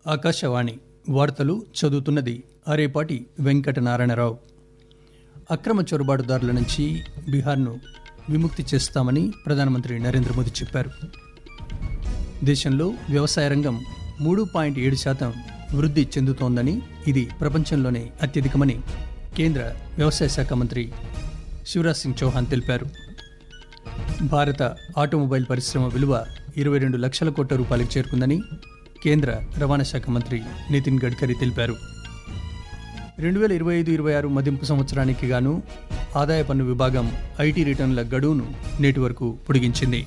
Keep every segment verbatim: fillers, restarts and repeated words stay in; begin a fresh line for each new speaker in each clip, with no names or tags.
ఆకాశవాణి వార్తలు చదువుతున్నది అరేపాటి వెంకటనారాయణరావు. అక్రమ చొరబాటుదారుల నుంచి బీహార్ను విముక్తి చేస్తామని ప్రధానమంత్రి నరేంద్ర మోదీ చెప్పారు. దేశంలో వ్యవసాయ రంగం మూడు పాయింట్ ఏడు శాతం వృద్ధి చెందుతోందని, ఇది ప్రపంచంలోనే అత్యధికమని కేంద్ర వ్యవసాయ శాఖ మంత్రి శివరాజ్ సింగ్ చౌహాన్ తెలిపారు. భారత ఆటోమొబైల్ పరిశ్రమ విలువ ఇరవై రెండు లక్షల కోట్ల రూపాయలకు చేరుకుందని కేంద్ర రవాణా శాఖ మంత్రి నితిన్ గడ్కరీ తెలిపారు. రెండు వేల ఇరవై ఐదు ఇరవై ఆరు మదింపు సంవత్సరానికి గాను ఆదాయ పన్ను విభాగం ఐటీ రిటర్నుల గడువును నేటి వరకు పొడిగించింది.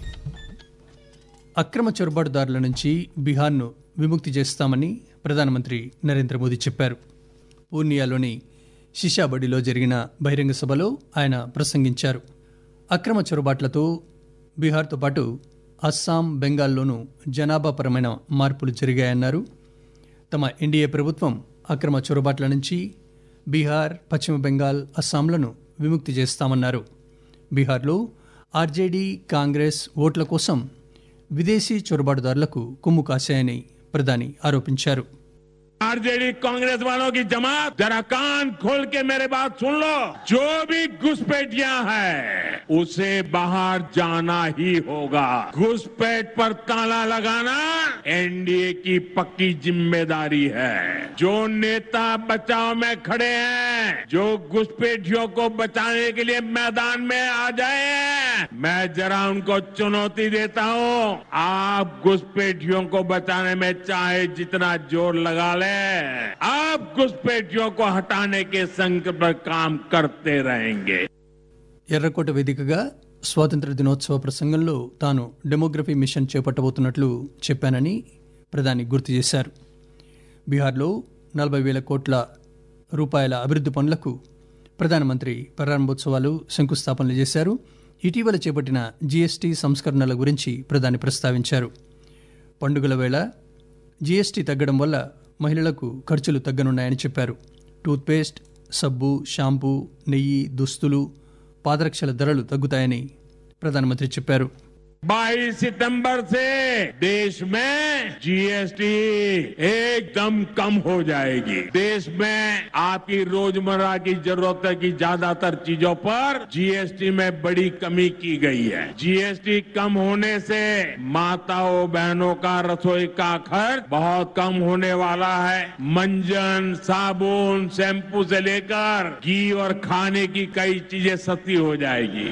అక్రమ చొరబాటుదారుల నుంచి బీహార్ను విముక్తి చేస్తామని ప్రధానమంత్రి నరేంద్ర మోదీ చెప్పారు. పూర్నియాలోని శిషాబడిలో జరిగిన బహిరంగ సభలో ఆయన ప్రసంగించారు. అక్రమ చొరబాట్లతో బీహార్తో పాటు అస్సాం, బెంగాల్లోనూ జనాభాపరమైన మార్పులు జరిగాయన్నారు. తమ ఎన్డీఏ ప్రభుత్వం అక్రమ చొరబాట్ల నుంచి బీహార్, పశ్చిమ బెంగాల్, అస్సాంలను విముక్తి చేస్తామన్నారు. బీహార్లో ఆర్జేడీ, కాంగ్రెస్ ఓట్ల కోసం విదేశీ చొరబాటుదారులకు కొమ్ము కాశాయని ప్రధాని ఆరోపించారు.
आरजेडी कांग्रेस वालों की जमात, जरा कान खोल के मेरे बात सुन लो। जो भी घुसपैठिया है उसे बाहर जाना ही होगा। घुसपैठ पर ताला लगाना एनडीए की पक्की जिम्मेदारी है। जो नेता बचाव में खड़े हैं, जो घुसपैठियों को बचाने के लिए मैदान में आ जाए, मैं जरा उनको चुनौती देता हूं। आप घुसपैठियों को बचाने में चाहे जितना जोर लगा ले, आप घुसपैठियों को हटाने के संकल्प पर काम करते रहेंगे.
ఎర్రకోట వేదికగా స్వాతంత్ర దినోత్సవ ప్రసంగంలో తాను డెమోగ్రఫీ మిషన్ చేపట్టబోతున్నట్లు చెప్పానని ప్రధాని గుర్తు చేశారు. బీహార్లో నలభై వేల కోట్ల రూపాయల అభివృద్ధి పనులకు ప్రధానమంత్రి ప్రారంభోత్సవాలు, శంకుస్థాపనలు చేశారు. ఇటీవల చేపట్టిన జీఎస్టీ సంస్కరణల గురించి ప్రధాని ప్రస్తావించారు. పండుగల వేళ జీఎస్టీ తగ్గడం వల్ల మహిళలకు ఖర్చులు తగ్గనున్నాయని చెప్పారు. టూత్పేస్ట్, సబ్బు, షాంపూ, నెయ్యి, దుస్తులు, పాదరక్షల ధరలు తగ్గుతాయని ప్రధానమంత్రి చెప్పారు.
बाईस सितंबर से देश में जीएसटी एकदम कम हो जाएगी. देश में आपकी रोजमर्रा की जरूरत की ज्यादातर चीजों पर जीएसटी में बड़ी कमी की गई है. जीएसटी कम होने से माताओं बहनों का रसोई का खर्च बहुत कम होने वाला है. मंजन, साबुन, शैम्पू से लेकर घी और खाने की कई चीजें सस्ती हो जाएगी.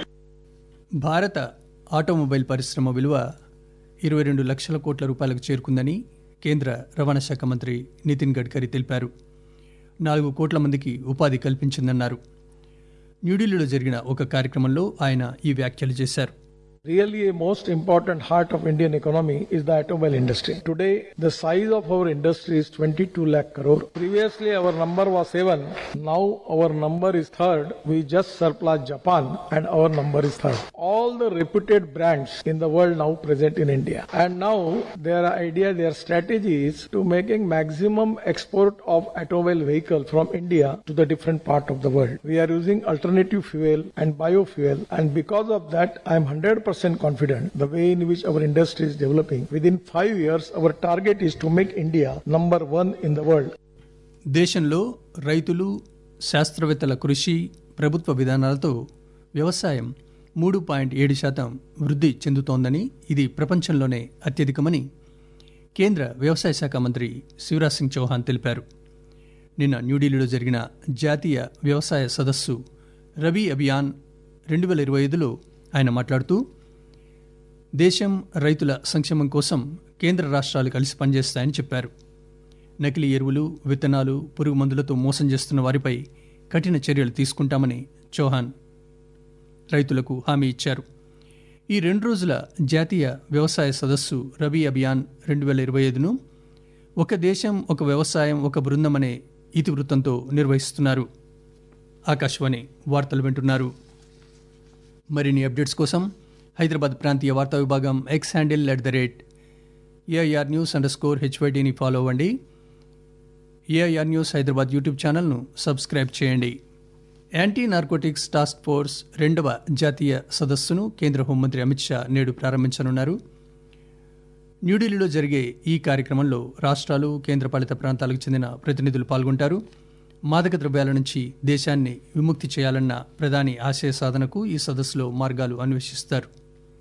భారత ఆటోమొబైల్ పరిశ్రమ విలువ ఇరవై రెండు లక్షల కోట్ల రూపాయలకు చేరుకుందని కేంద్ర రవాణా శాఖ మంత్రి నితిన్ గడ్కరీ తెలిపారు. నాలుగు కోట్ల మందికి ఉపాధి కల్పించిందన్నారు. న్యూఢిల్లీలో జరిగిన ఒక కార్యక్రమంలో ఆయన ఈ వ్యాఖ్యలు చేశారు.
Really, a most important heart of Indian economy is the automobile industry. Today, the size of our industry is twenty-two lakh crore. Previously, our number was seven. Now, our number is third. We just surpassed Japan, and our number is third. All the reputed brands in the world now present in India, and now their idea, their strategy is to making maximum export of automobile vehicle from India to the different part of the world. We are using alternative fuel and biofuel, and because of that, I am one hundred percent confident the way in which our industry is developing. Within five years, our target is to make India number one in the world.
దేశంలో రైతులు, శాస్త్రవేత్తల కృషి, ప్రభుత్వ విధానాలతో వ్యవసాయం మూడు point ఏడు శాతం వృద్ధి చెందుతోందని, ఇది ప్రపంచంలోనే అత్యధికమని కేంద్ర వ్యవసాయ శాఖ మంత్రి శివరాజ్ సింగ్ చౌహాన్ తెలిపారు. నిన్న న్యూఢిల్లీలో జరిగిన జాతీయ వ్యవసాయ సదస్సు రబీ అభియాన్ రెండు వేల ఇరవై ఐదులో ఆయన మాట్లాడుతూ, దేశం రైతుల సంక్షేమం కోసం కేంద్ర రాష్ట్రాలు కలిసి పనిచేస్తాయని చెప్పారు. నకిలీ ఎరువులు, విత్తనాలు, పురుగు మందులతో మోసం చేస్తున్న వారిపై కఠిన చర్యలు తీసుకుంటామని చౌహాన్ రైతులకు హామీ ఇచ్చారు. ఈ రెండు రోజుల జాతీయ వ్యవసాయ సదస్సు రబీ అభియాన్ రెండు వేల ఇరవై ఐదును ఒక దేశం, ఒక వ్యవసాయం, ఒక బృందం అనే ఇతివృత్తంతో నిర్వహిస్తున్నారు. ఆకాశవాణి వార్తలు వింటున్నారు. మరిన్ని అప్డేట్స్ కోసం హైదరాబాద్ ప్రాంతీయ వార్తా విభాగం X handle at the rate AIR news underscore హెచ్వైడీని ఫాలో అవ్వండి. ఏఐఆర్ న్యూస్ హైదరాబాద్ యూట్యూబ్ ఛానల్ను సబ్స్క్రైబ్ చేయండి. యాంటీ నార్కోటిక్స్ టాస్క్ ఫోర్స్ రెండవ జాతీయ సదస్సును కేంద్ర హోంమంత్రి అమిత్ షా నేడు ప్రారంభించనున్నారు. న్యూఢిల్లీలో జరిగే ఈ కార్యక్రమంలో రాష్ట్రాలు కేంద్రపాలిత ప్రాంతాలకు చెందిన ప్రతినిధులు పాల్గొంటారు. మాదక ద్రవ్యాల నుంచి దేశాన్ని విముక్తి చేయాలన్న ప్రధాని ఆశయ సాధనకు ఈ సదస్సులో మార్గాలు అన్వేషిస్తారు.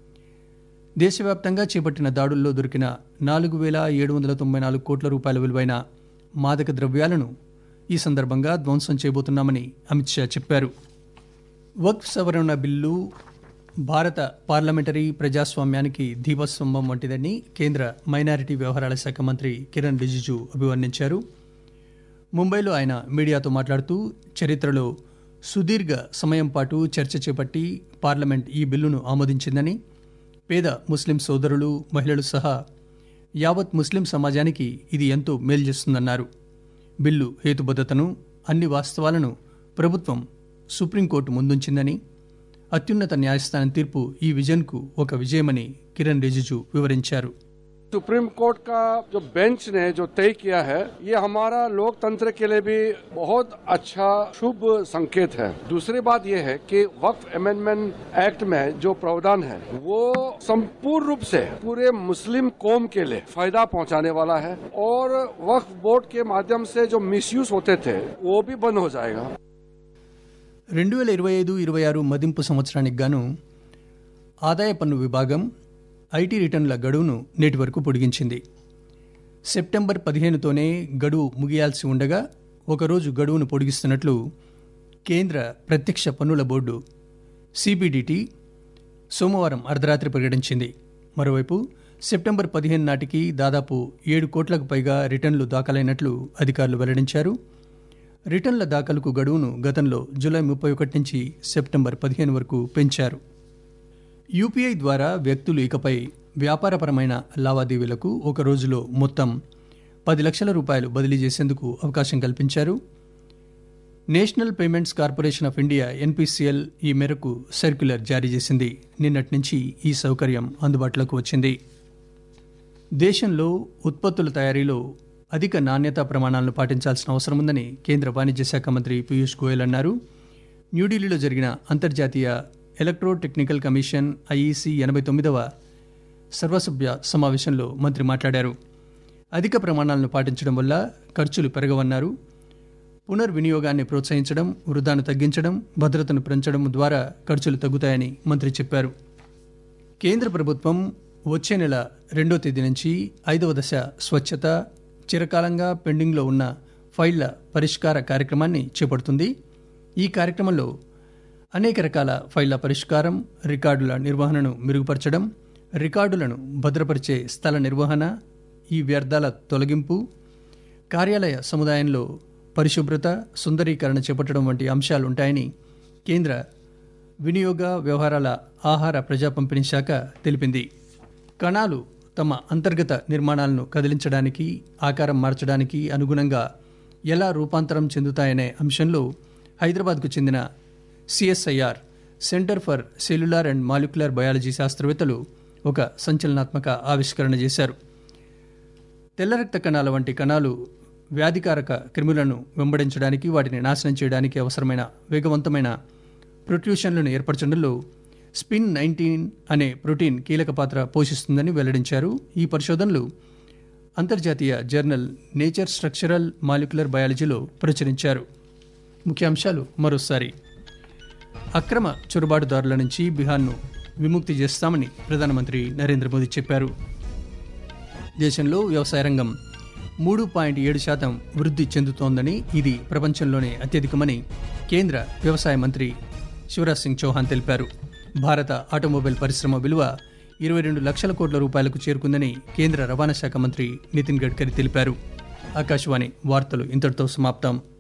దేశవ్యాప్తంగా చేపట్టిన దాడుల్లో దొరికిన నాలుగు వేల ఏడు వందల తొంభై నాలుగు కోట్ల రూపాయల విలువైన మాదక ద్రవ్యాలను ఈ సందర్భంగా ధ్వంసం చేయబోతున్నామని అమిత్ షా చెప్పారు. వక్ఫ్ సవరణ బిల్లు భారత పార్లమెంటరీ ప్రజాస్వామ్యానికి దీపస్తంభం వంటిదని కేంద్ర మైనారిటీ వ్యవహారాల శాఖ మంత్రి కిరణ్ రిజిజు అభివర్ణించారు. ముంబైలో ఆయన మీడియాతో మాట్లాడుతూ చరిత్రలో సుదీర్ఘ సమయం పాటు చర్చ చేపట్టి పార్లమెంట్ ఈ బిల్లును ఆమోదించిందని, పేద ముస్లిం సోదరులు మహిళలు సహా యావత్ ముస్లిం సమాజానికి ఇది ఎంతో మేలు చేస్తుందన్నారు. బిల్లు హేతుబద్ధతను, అన్ని వాస్తవాలను ప్రభుత్వం సుప్రీంకోర్టు ముందుంచిందని, అత్యున్నత న్యాయస్థానం తీర్పు ఈ విజన్కు ఒక విజయమని కిరణ్ రిజిజు వివరించారు.
सुप्रीम कोर्ट का जो बेंच ने जो तय किया है, ये हमारा लोकतंत्र के लिए भी बहुत अच्छा शुभ संकेत है. दूसरी बात ये है कि वक्फ अमेंडमेंट एक्ट में जो प्रावधान है वो संपूर्ण रूप से पूरे मुस्लिम कौम के लिए फायदा पहुंचाने वाला है और वक्फ बोर्ड के माध्यम से जो मिसयूज होते थे वो भी बंद हो जाएगा.
రెండు వేల ఇరవై ఐదు ఇరవై ఆరు మదింపు సంవత్సరానికి గాను ఆదాయ పన్ను విభాగం ఐటీ రిటర్నుల గడువును నేటి వరకు పొడిగించింది. సెప్టెంబర్ పదిహేనుతోనే గడువు ముగియాల్సి ఉండగా ఒకరోజు గడువును పొడిగిస్తున్నట్లు కేంద్ర ప్రత్యక్ష పన్నుల బోర్డు సిబిడిటి సోమవారం అర్ధరాత్రి ప్రకటించింది. మరోవైపు సెప్టెంబర్ పదిహేను నాటికి దాదాపు ఏడు కోట్లకు పైగా రిటర్నులు దాఖలైనట్లు అధికారులు వెల్లడించారు. రిటర్నుల దాఖలుకు గడువును గతంలో జూలై ముప్పై ఒకటి నుంచి సెప్టెంబర్ పదిహేను వరకు పెంచారు. యూపీఐ ద్వారా వ్యక్తులు ఇకపై వ్యాపారపరమైన లావాదేవీలకు ఒక రోజులో మొత్తం పది లక్షల రూపాయలు బదిలీ చేసేందుకు అవకాశం కల్పించారు. National Payments Corporation of India NPCL ఈ మేరకు సర్క్యులర్ జారీ చేసింది. నిన్నటి నుంచి ఈ సౌకర్యం అందుబాటులోకి వచ్చింది. దేశంలో ఉత్పత్తుల తయారీలో అధిక నాణ్యతా ప్రమాణాలను పాటించాల్సిన అవసరం ఉందని కేంద్ర వాణిజ్య శాఖ మంత్రి పీయూష్ గోయల్ అన్నారు. న్యూఢిల్లీలో జరిగిన అంతర్జాతీయ ఎలక్ట్రో టెక్నికల్ కమిషన్ ఐఈసీ ఎనభై తొమ్మిదవ సర్వసభ్య సమావేశంలో మంత్రి మాట్లాడారు. అధిక ప్రమాణాలను పాటించడం వల్ల ఖర్చులు పెరగవన్నారు. పునర్వినియోగాన్ని ప్రోత్సహించడం, వృధాను తగ్గించడం, భద్రతను పెంచడం ద్వారా ఖర్చులు తగ్గుతాయని మంత్రి చెప్పారు. కేంద్ర ప్రభుత్వం వచ్చే నెల రెండో తేదీ నుంచి ఐదవ దశ స్వచ్ఛత, చిరకాలంగా పెండింగ్లో ఉన్న ఫైళ్ల పరిష్కార కార్యక్రమాన్ని చేపడుతుంది. ఈ కార్యక్రమంలో అనేక రకాల ఫైళ్ల పరిష్కారం, రికార్డుల నిర్వహణను మెరుగుపరచడం, రికార్డులను భద్రపరిచే స్థల నిర్వహణ, ఈ వ్యర్థాల తొలగింపు, కార్యాలయ సముదాయంలో పరిశుభ్రత, సుందరీకరణ చేపట్టడం వంటి అంశాలుంటాయని కేంద్ర వినియోగ వ్యవహారాల, ఆహార ప్రజా పంపిణీ శాఖ తెలిపింది. కణాలు తమ అంతర్గత నిర్మాణాలను కదిలించడానికి, ఆకారం మార్చడానికి అనుగుణంగా ఎలా రూపాంతరం చెందుతాయనే అంశంలో హైదరాబాద్కు చెందిన CSIR centre for cellular and molecular biology శాస్త్రవేత్తలు ఒక సంచలనాత్మక ఆవిష్కరణ చేశారు. తెల్ల రక్త కణాల వంటి కణాలు వ్యాధికారక క్రిములను వెంబడించడానికి, వాటిని నాశనం చేయడానికి అవసరమైన వేగవంతమైన ప్రొట్రూషన్లను ఏర్పరచడంలో స్పిన్ నైన్టీన్ అనే ప్రోటీన్ కీలక పాత్ర పోషిస్తుందని వెల్లడించారు. ఈ పరిశోధనలు అంతర్జాతీయ జర్నల్ నేచర్ స్ట్రక్చరల్ మాలిక్యులర్ బయాలజీలో ప్రచురించారు. ముఖ్యాంశాలు మరోసారి. అక్రమ చొరబాటుదారుల నుంచి బిహార్ను విముక్తి చేస్తామని ప్రధానమంత్రి నరేంద్ర మోదీ చెప్పారు. దేశంలో వ్యవసాయ రంగం మూడు పాయింట్ ఏడు శాతం వృద్ధి చెందుతోందని, ఇది ప్రపంచంలోనే అత్యధికమని కేంద్ర వ్యవసాయ మంత్రి శివరాజ్ సింగ్ చౌహాన్ తెలిపారు. భారత ఆటోమొబైల్ పరిశ్రమ విలువ ఇరవై రెండు లక్షల కోట్ల రూపాయలకు చేరుకుందని కేంద్ర రవాణా శాఖ మంత్రి నితిన్ గడ్కరీ తెలిపారు. ఆకాశవాణి వార్తలు ఇంతటితో సమాప్తం.